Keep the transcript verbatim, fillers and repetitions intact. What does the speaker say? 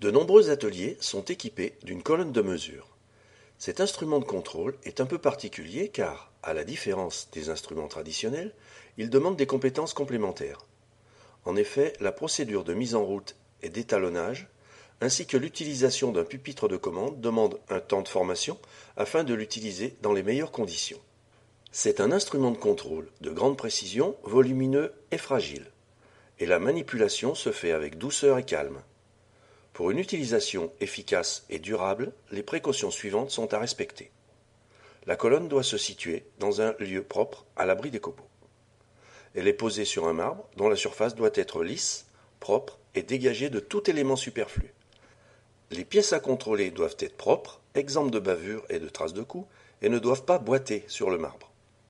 De nombreux ateliers sont équipés d'une colonne de mesure. Cet instrument de contrôle est un peu particulier car, à la différence des instruments traditionnels, il demande des compétences complémentaires. En effet, la procédure de mise en route et d'étalonnage, ainsi que l'utilisation d'un pupitre de commande demande un temps de formation afin de l'utiliser dans les meilleures conditions. C'est un instrument de contrôle de grande précision, volumineux et fragile, et la manipulation se fait avec douceur et calme. Pour une utilisation efficace et durable, les précautions suivantes sont à respecter. La colonne doit se situer dans un lieu propre, à l'abri des copeaux. Elle est posée sur un marbre dont la surface doit être lisse, propre et dégagée de tout élément superflu. Les pièces à contrôler doivent être propres, exemptes de bavures et de traces de coups, et ne doivent pas boiter sur le marbre.